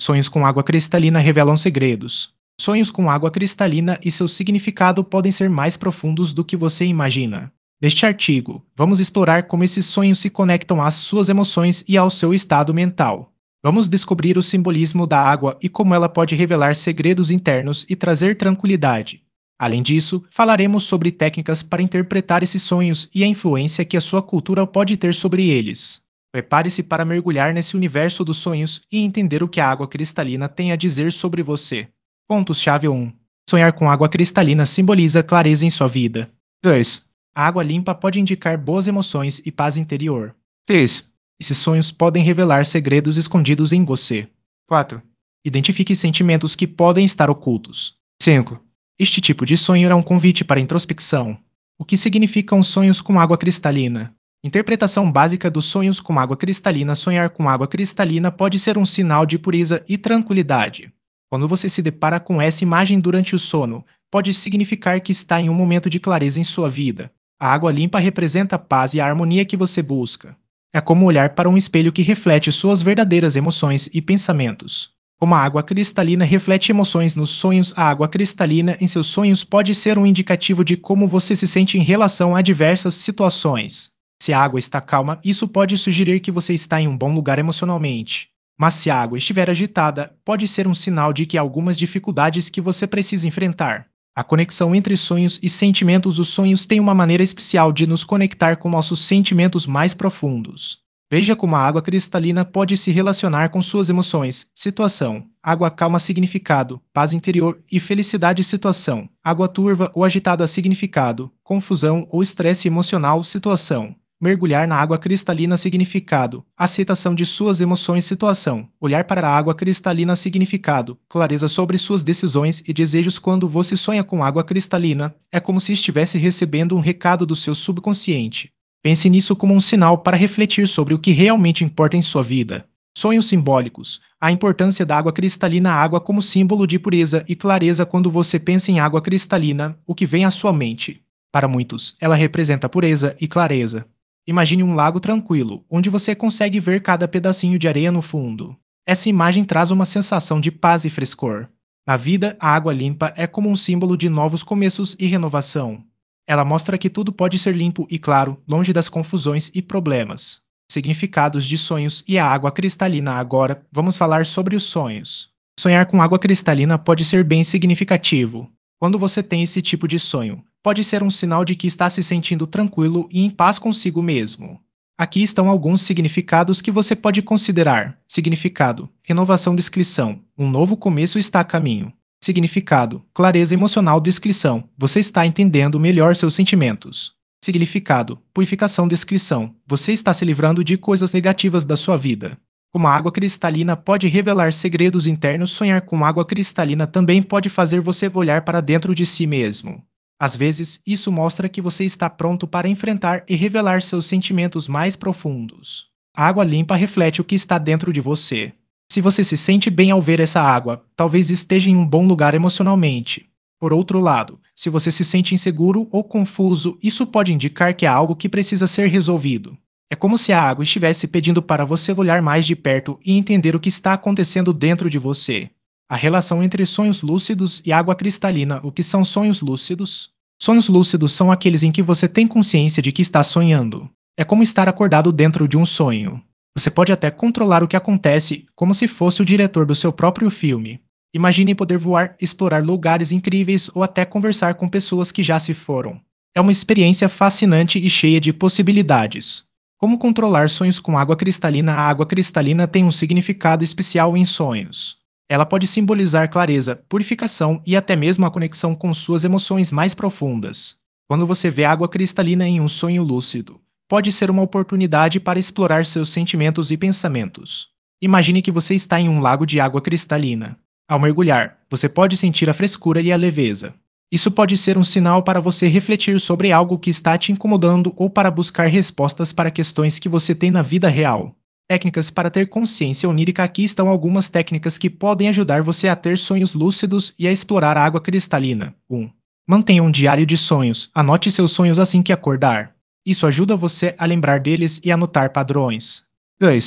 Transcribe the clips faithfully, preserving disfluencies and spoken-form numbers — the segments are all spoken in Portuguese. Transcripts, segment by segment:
Sonhos com água cristalina revelam segredos. Sonhos com água cristalina e seu significado podem ser mais profundos do que você imagina. Neste artigo, vamos explorar como esses sonhos se conectam às suas emoções e ao seu estado mental. Vamos descobrir o simbolismo da água e como ela pode revelar segredos internos e trazer tranquilidade. Além disso, falaremos sobre técnicas para interpretar esses sonhos e a influência que a sua cultura pode ter sobre eles. Prepare-se para mergulhar nesse universo dos sonhos e entender o que a água cristalina tem a dizer sobre você. Pontos-chave um. Sonhar com água cristalina simboliza clareza em sua vida. dois. A água limpa pode indicar boas emoções e paz interior. três. Esses sonhos podem revelar segredos escondidos em você. quatro. Identifique sentimentos que podem estar ocultos. cinco. Este tipo de sonho é um convite para introspecção. O que significam sonhos com água cristalina? Interpretação básica dos sonhos com água cristalina. Sonhar com água cristalina pode ser um sinal de pureza e tranquilidade. Quando você se depara com essa imagem durante o sono, pode significar que está em um momento de clareza em sua vida. A água limpa representa a paz e a harmonia que você busca. É como olhar para um espelho que reflete suas verdadeiras emoções e pensamentos. Como a água cristalina reflete emoções nos sonhos, a água cristalina em seus sonhos pode ser um indicativo de como você se sente em relação a diversas situações. Se a água está calma, isso pode sugerir que você está em um bom lugar emocionalmente. Mas se a água estiver agitada, pode ser um sinal de que há algumas dificuldades que você precisa enfrentar. A conexão entre sonhos e sentimentos. Os sonhos têm uma maneira especial de nos conectar com nossos sentimentos mais profundos. Veja como a água cristalina pode se relacionar com suas emoções. Situação: água calma, significado, paz interior e felicidade. Situação: água turva ou agitada, significado, confusão ou estresse emocional. Situação: mergulhar na água cristalina, significado, aceitação de suas emoções. Situação: olhar para a água cristalina, significado, clareza sobre suas decisões e desejos. Quando você sonha com água cristalina, é como se estivesse recebendo um recado do seu subconsciente. Pense nisso como um sinal para refletir sobre o que realmente importa em sua vida. Sonhos simbólicos. A importância da água cristalina. A água como símbolo de pureza e clareza. Quando você pensa em água cristalina, o que vem à sua mente? Para muitos, ela representa pureza e clareza. Imagine um lago tranquilo, onde você consegue ver cada pedacinho de areia no fundo. Essa imagem traz uma sensação de paz e frescor. Na vida, a água limpa é como um símbolo de novos começos e renovação. Ela mostra que tudo pode ser limpo e claro, longe das confusões e problemas. Significados de sonhos e a água cristalina. Agora, vamos falar sobre os sonhos. Sonhar com água cristalina pode ser bem significativo. Quando você tem esse tipo de sonho, pode ser um sinal de que está se sentindo tranquilo e em paz consigo mesmo. Aqui estão alguns significados que você pode considerar. Significado: renovação. Descrição: um novo começo está a caminho. Significado: clareza emocional. Descrição: você está entendendo melhor seus sentimentos. Significado: purificação. Descrição: você está se livrando de coisas negativas da sua vida. Como a água cristalina pode revelar segredos internos. Sonhar com água cristalina também pode fazer você olhar para dentro de si mesmo. Às vezes, isso mostra que você está pronto para enfrentar e revelar seus sentimentos mais profundos. A água limpa reflete o que está dentro de você. Se você se sente bem ao ver essa água, talvez esteja em um bom lugar emocionalmente. Por outro lado, se você se sente inseguro ou confuso, isso pode indicar que há algo que precisa ser resolvido. É como se a água estivesse pedindo para você olhar mais de perto e entender o que está acontecendo dentro de você. A relação entre sonhos lúcidos e água cristalina. O que são sonhos lúcidos? Sonhos lúcidos são aqueles em que você tem consciência de que está sonhando. É como estar acordado dentro de um sonho. Você pode até controlar o que acontece, como se fosse o diretor do seu próprio filme. Imagine poder voar, explorar lugares incríveis ou até conversar com pessoas que já se foram. É uma experiência fascinante e cheia de possibilidades. Como controlar sonhos com água cristalina? A água cristalina tem um significado especial em sonhos. Ela pode simbolizar clareza, purificação e até mesmo a conexão com suas emoções mais profundas. Quando você vê água cristalina em um sonho lúcido, pode ser uma oportunidade para explorar seus sentimentos e pensamentos. Imagine que você está em um lago de água cristalina. Ao mergulhar, você pode sentir a frescura e a leveza. Isso pode ser um sinal para você refletir sobre algo que está te incomodando ou para buscar respostas para questões que você tem na vida real. Técnicas para ter consciência onírica. Aqui estão algumas técnicas que podem ajudar você a ter sonhos lúcidos e a explorar a água cristalina. um. Mantenha um diário de sonhos. Anote seus sonhos assim que acordar. Isso ajuda você a lembrar deles e a notar padrões. dois.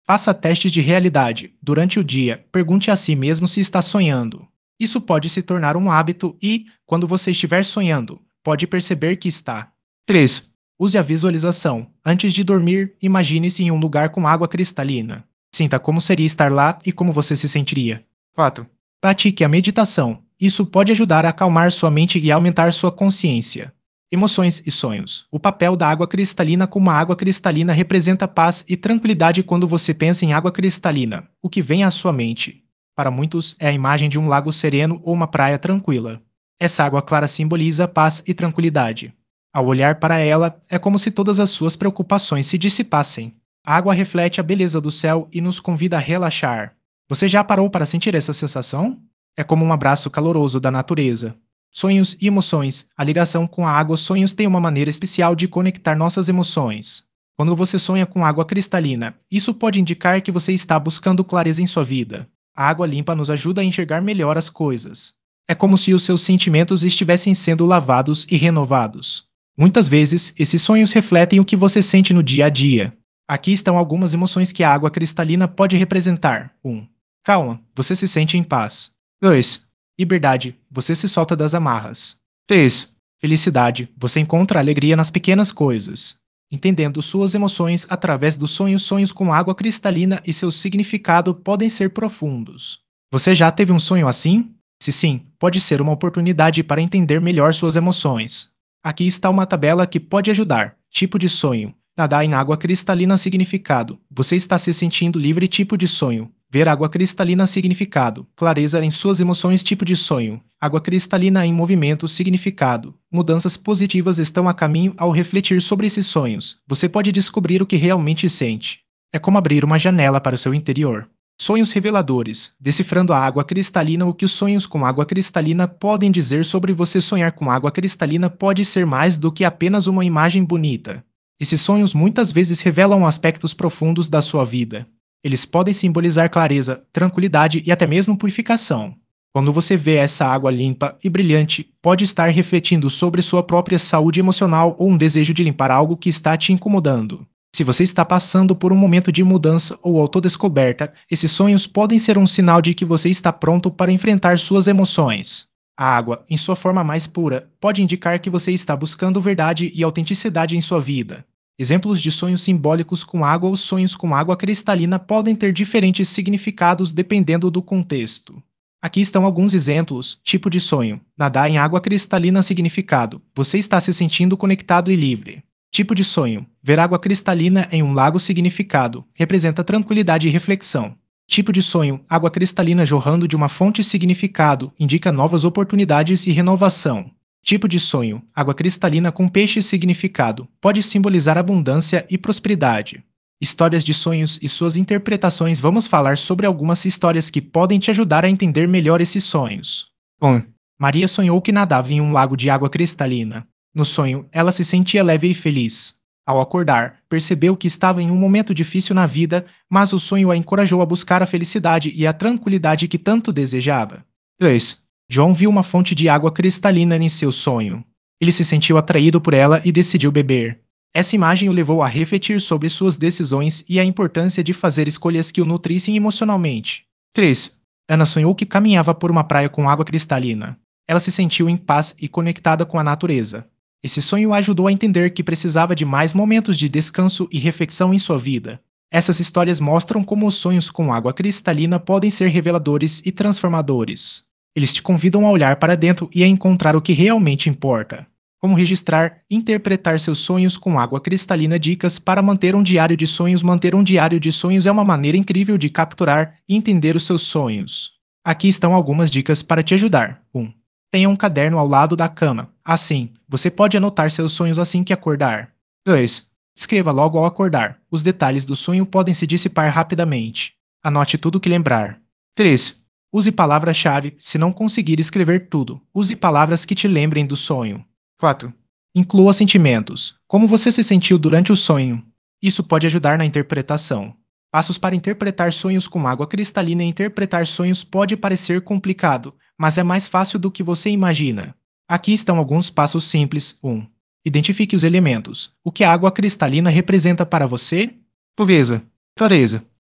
Faça testes de realidade. Durante o dia, pergunte a si mesmo se está sonhando. Isso pode se tornar um hábito e, quando você estiver sonhando, pode perceber que está. três. Use a visualização. Antes de dormir, imagine-se em um lugar com água cristalina. Sinta como seria estar lá e como você se sentiria. quatro. Pratique a meditação. Isso pode ajudar a acalmar sua mente e aumentar sua consciência. Emoções e sonhos. O papel da água cristalina como a água cristalina representa paz e tranquilidade quando você pensa em água cristalina. O que vem à sua mente? Para muitos, é a imagem de um lago sereno ou uma praia tranquila. Essa água clara simboliza paz e tranquilidade. Ao olhar para ela, é como se todas as suas preocupações se dissipassem. A água reflete a beleza do céu e nos convida a relaxar. Você já parou para sentir essa sensação? É como um abraço caloroso da natureza. Sonhos e emoções. A ligação com a água. Os sonhos têm uma maneira especial de conectar nossas emoções. Quando você sonha com água cristalina, isso pode indicar que você está buscando clareza em sua vida. A água limpa nos ajuda a enxergar melhor as coisas. É como se os seus sentimentos estivessem sendo lavados e renovados. Muitas vezes, esses sonhos refletem o que você sente no dia a dia. Aqui estão algumas emoções que a água cristalina pode representar. um. Calma, você se sente em paz. dois. Liberdade, você se solta das amarras. três. Felicidade, você encontra alegria nas pequenas coisas. Entendendo suas emoções através dos sonhos, sonhos com água cristalina e seu significado podem ser profundos. Você já teve um sonho assim? Se sim, pode ser uma oportunidade para entender melhor suas emoções. Aqui está uma tabela que pode ajudar. Tipo de sonho. Nadar em água cristalina. Significado. Você está se sentindo livre. Tipo de sonho. Ver água cristalina. Significado. Clareza em suas emoções. Tipo de sonho. Água cristalina em movimento. Significado. Mudanças positivas estão a caminho. Ao refletir sobre esses sonhos, você pode descobrir o que realmente sente. É como abrir uma janela para o seu interior. Sonhos reveladores. Decifrando a água cristalina. O que os sonhos com água cristalina podem dizer sobre você? Sonhar com água cristalina pode ser mais do que apenas uma imagem bonita. Esses sonhos muitas vezes revelam aspectos profundos da sua vida. Eles podem simbolizar clareza, tranquilidade e até mesmo purificação. Quando você vê essa água limpa e brilhante, pode estar refletindo sobre sua própria saúde emocional ou um desejo de limpar algo que está te incomodando. Se você está passando por um momento de mudança ou autodescoberta, esses sonhos podem ser um sinal de que você está pronto para enfrentar suas emoções. A água, em sua forma mais pura, pode indicar que você está buscando verdade e autenticidade em sua vida. Exemplos de sonhos simbólicos com água. Os sonhos com água cristalina podem ter diferentes significados dependendo do contexto. Aqui estão alguns exemplos. Tipo de sonho. Nadar em água cristalina. Significado. Você está se sentindo conectado e livre. Tipo de sonho. Ver água cristalina em um lago. Significado. Representa tranquilidade e reflexão. Tipo de sonho. Água cristalina jorrando de uma fonte. Significado. Indica novas oportunidades e renovação. Tipo de sonho. Água cristalina com peixe. Significado. Pode simbolizar abundância e prosperidade. Histórias de sonhos e suas interpretações. Vamos falar sobre algumas histórias que podem te ajudar a entender melhor esses sonhos. um. Maria sonhou que nadava em um lago de água cristalina. No sonho, ela se sentia leve e feliz. Ao acordar, percebeu que estava em um momento difícil na vida, mas o sonho a encorajou a buscar a felicidade e a tranquilidade que tanto desejava. dois. João viu uma fonte de água cristalina em seu sonho. Ele se sentiu atraído por ela e decidiu beber. Essa imagem o levou a refletir sobre suas decisões e a importância de fazer escolhas que o nutrissem emocionalmente. três. Ana sonhou que caminhava por uma praia com água cristalina. Ela se sentiu em paz e conectada com a natureza. Esse sonho a ajudou a entender que precisava de mais momentos de descanso e reflexão em sua vida. Essas histórias mostram como os sonhos com água cristalina podem ser reveladores e transformadores. Eles te convidam a olhar para dentro e a encontrar o que realmente importa. Como registrar e interpretar seus sonhos com água cristalina. Dicas para manter um diário de sonhos. Manter um diário de sonhos é uma maneira incrível de capturar e entender os seus sonhos. Aqui estão algumas dicas para te ajudar. um. Tenha um caderno ao lado da cama. Assim, você pode anotar seus sonhos assim que acordar. dois. Escreva logo ao acordar. Os detalhes do sonho podem se dissipar rapidamente. Anote tudo o que lembrar. três. Use palavras-chave. Se não conseguir escrever tudo, use palavras que te lembrem do sonho. quatro. Inclua sentimentos. Como você se sentiu durante o sonho? Isso pode ajudar na interpretação. Passos para interpretar sonhos com água cristalina. Interpretar sonhos pode parecer complicado, mas é mais fácil do que você imagina. Aqui estão alguns passos simples. um. Identifique os elementos. O que a água cristalina representa para você? Pureza, clareza,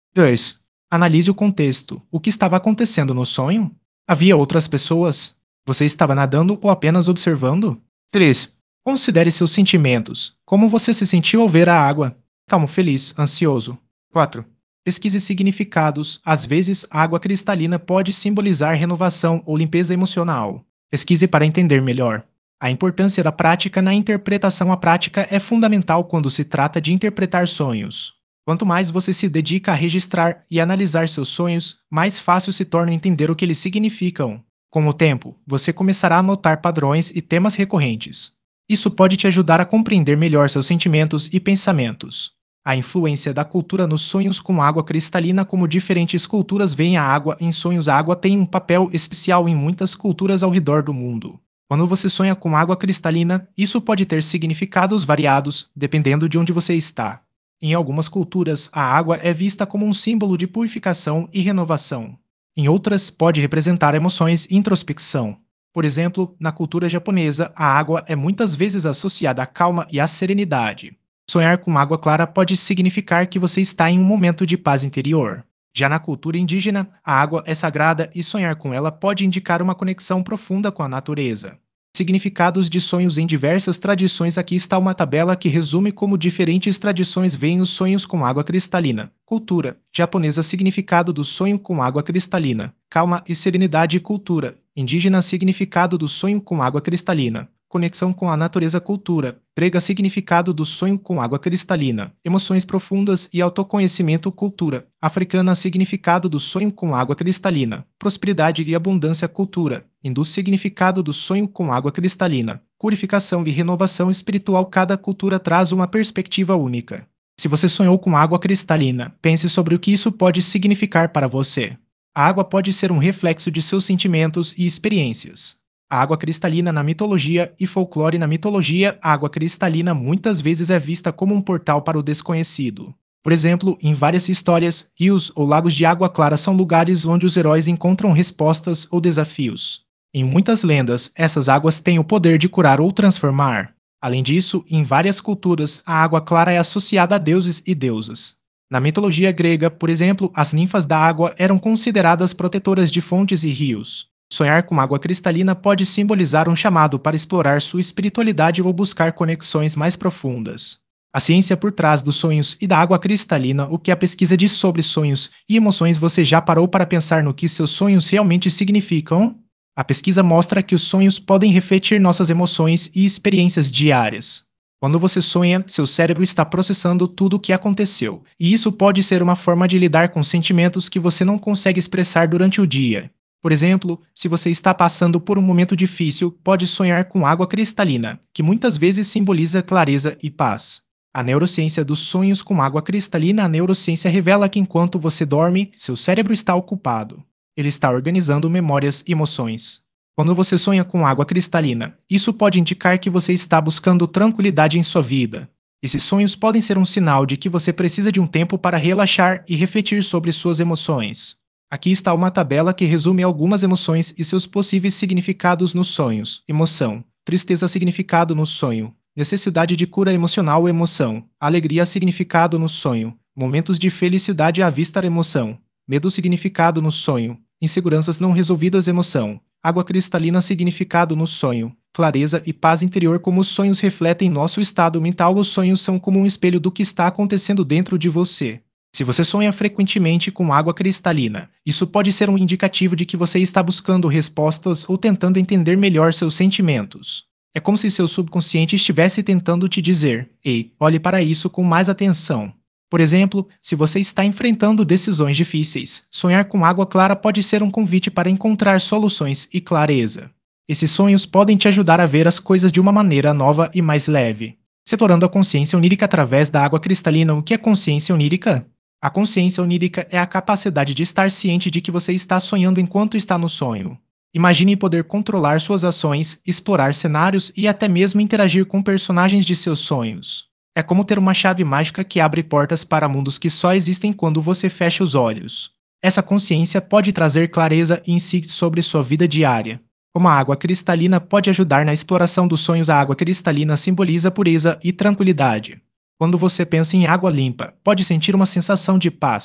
dois. Analise o contexto. O que estava acontecendo no sonho? Havia outras pessoas? Você estava nadando ou apenas observando? três. Considere seus sentimentos. Como você se sentiu ao ver a água? Calmo, feliz, ansioso. quatro. Pesquise significados. Às vezes, a água cristalina pode simbolizar renovação ou limpeza emocional. Pesquise para entender melhor. A importância da prática na interpretação. A prática é fundamental quando se trata de interpretar sonhos. Quanto mais você se dedica a registrar e analisar seus sonhos, mais fácil se torna entender o que eles significam. Com o tempo, você começará a notar padrões e temas recorrentes. Isso pode te ajudar a compreender melhor seus sentimentos e pensamentos. A influência da cultura nos sonhos com água cristalina. Como diferentes culturas veem a água em sonhos. A água tem um papel especial em muitas culturas ao redor do mundo. Quando você sonha com água cristalina, isso pode ter significados variados, dependendo de onde você está. Em algumas culturas, a água é vista como um símbolo de purificação e renovação. Em outras, pode representar emoções e introspecção. Por exemplo, na cultura japonesa, a água é muitas vezes associada à calma e à serenidade. Sonhar com água clara pode significar que você está em um momento de paz interior. Já na cultura indígena, a água é sagrada e sonhar com ela pode indicar uma conexão profunda com a natureza. Significados de sonhos em diversas tradições. Aqui está uma tabela que resume como diferentes tradições veem os sonhos com água cristalina. Cultura japonesa. Significado do sonho com água cristalina: calma e serenidade. Cultura indígena. Significado do sonho com água cristalina: conexão com a natureza. Cultura grega. Significado do sonho com água cristalina: emoções profundas e autoconhecimento. Cultura africana. Significado do sonho com água cristalina: prosperidade e abundância. Cultura hindu. Significado do sonho com água cristalina: purificação e renovação espiritual. Cada cultura traz uma perspectiva única. Se você sonhou com água cristalina, pense sobre o que isso pode significar para você. A água pode ser um reflexo de seus sentimentos e experiências. A água cristalina na mitologia e folclore. Na mitologia, a água cristalina muitas vezes é vista como um portal para o desconhecido. Por exemplo, em várias histórias, rios ou lagos de água clara são lugares onde os heróis encontram respostas ou desafios. Em muitas lendas, essas águas têm o poder de curar ou transformar. Além disso, em várias culturas, a água clara é associada a deuses e deusas. Na mitologia grega, por exemplo, as ninfas da água eram consideradas protetoras de fontes e rios. Sonhar com água cristalina pode simbolizar um chamado para explorar sua espiritualidade ou buscar conexões mais profundas. A ciência por trás dos sonhos e da água cristalina. O que a pesquisa diz sobre sonhos e emoções? Você já parou para pensar no que seus sonhos realmente significam? A pesquisa mostra que os sonhos podem refletir nossas emoções e experiências diárias. Quando você sonha, seu cérebro está processando tudo o que aconteceu, e isso pode ser uma forma de lidar com sentimentos que você não consegue expressar durante o dia. Por exemplo, se você está passando por um momento difícil, pode sonhar com água cristalina, que muitas vezes simboliza clareza e paz. A neurociência dos sonhos com água cristalina. A neurociência revela que enquanto você dorme, seu cérebro está ocupado. Ele está organizando memórias e emoções. Quando você sonha com água cristalina, isso pode indicar que você está buscando tranquilidade em sua vida. Esses sonhos podem ser um sinal de que você precisa de um tempo para relaxar e refletir sobre suas emoções. Aqui está uma tabela que resume algumas emoções e seus possíveis significados nos sonhos. Emoção: tristeza. Significado no sonho: necessidade de cura emocional. Emoção: alegria. Significado no sonho: momentos de felicidade à vista. Emoção: medo. Significado no sonho: inseguranças não resolvidas. Emoção: água cristalina. Significado no sonho: clareza e paz interior. Como os sonhos refletem nosso estado mental. Os sonhos são como um espelho do que está acontecendo dentro de você. Se você sonha frequentemente com água cristalina, isso pode ser um indicativo de que você está buscando respostas ou tentando entender melhor seus sentimentos. É como se seu subconsciente estivesse tentando te dizer: ei, olhe para isso com mais atenção. Por exemplo, se você está enfrentando decisões difíceis, sonhar com água clara pode ser um convite para encontrar soluções e clareza. Esses sonhos podem te ajudar a ver as coisas de uma maneira nova e mais leve, explorando a consciência onírica através da água cristalina. O que é consciência onírica? A consciência onírica é a capacidade de estar ciente de que você está sonhando enquanto está no sonho. Imagine poder controlar suas ações, explorar cenários e até mesmo interagir com personagens de seus sonhos. É como ter uma chave mágica que abre portas para mundos que só existem quando você fecha os olhos. Essa consciência pode trazer clareza e insights sobre sua vida diária. Como a água cristalina pode ajudar na exploração dos sonhos. A água cristalina simboliza pureza e tranquilidade. Quando você pensa em água limpa, pode sentir uma sensação de paz.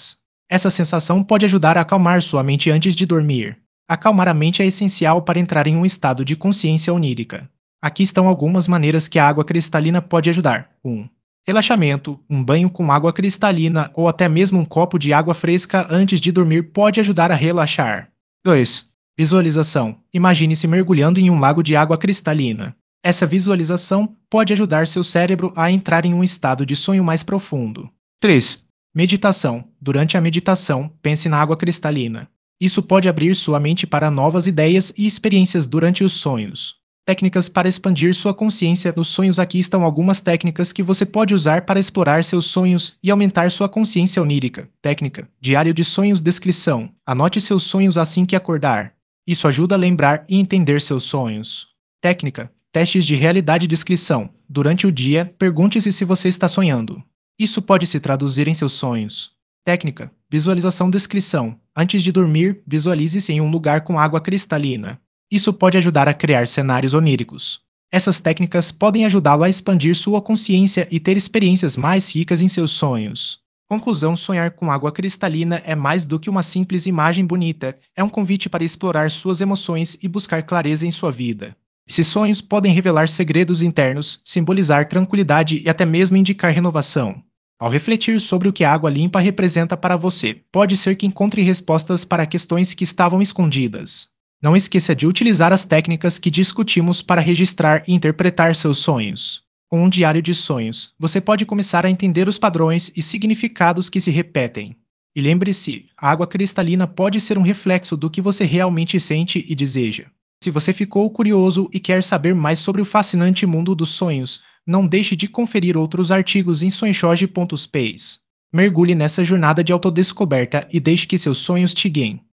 Essa sensação pode ajudar a acalmar sua mente antes de dormir. Acalmar a mente é essencial para entrar em um estado de consciência onírica. Aqui estão algumas maneiras que a água cristalina pode ajudar. um. Relaxamento. Um banho com água cristalina ou até mesmo um copo de água fresca antes de dormir pode ajudar a relaxar. dois. Visualização. Imagine-se mergulhando em um lago de água cristalina. Essa visualização pode ajudar seu cérebro a entrar em um estado de sonho mais profundo. três. Meditação. Durante a meditação, pense na água cristalina. Isso pode abrir sua mente para novas ideias e experiências durante os sonhos. Técnicas para expandir sua consciência nos sonhos. Aqui estão algumas técnicas que você pode usar para explorar seus sonhos e aumentar sua consciência onírica. Técnica: Diário de sonhos. Descrição: anote seus sonhos assim que acordar. Isso ajuda a lembrar e entender seus sonhos. Técnica: Testes de realidade. Descrição: durante o dia, pergunte-se se você está sonhando. Isso pode se traduzir em seus sonhos. Técnica: Visualização. Descrição: antes de dormir, visualize-se em um lugar com água cristalina. Isso pode ajudar a criar cenários oníricos. Essas técnicas podem ajudá-lo a expandir sua consciência e ter experiências mais ricas em seus sonhos. Conclusão: sonhar com água cristalina é mais do que uma simples imagem bonita, é um convite para explorar suas emoções e buscar clareza em sua vida. Esses sonhos podem revelar segredos internos, simbolizar tranquilidade e até mesmo indicar renovação. Ao refletir sobre o que a água limpa representa para você, pode ser que encontre respostas para questões que estavam escondidas. Não esqueça de utilizar as técnicas que discutimos para registrar e interpretar seus sonhos. Com um diário de sonhos, você pode começar a entender os padrões e significados que se repetem. E lembre-se, a água cristalina pode ser um reflexo do que você realmente sente e deseja. Se você ficou curioso e quer saber mais sobre o fascinante mundo dos sonhos, não deixe de conferir outros artigos em sonhoge ponto space. Mergulhe nessa jornada de autodescoberta e deixe que seus sonhos te guiem.